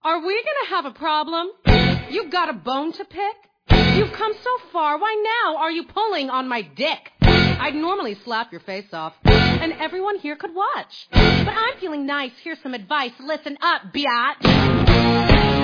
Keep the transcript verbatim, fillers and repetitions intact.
Are we gonna have a problem? You got a bone to pick? You've come so far, why now are you pulling on my dick? I'd normally slap your face off, and everyone here could watch. But I'm feeling nice, here's some advice, listen up, biatch.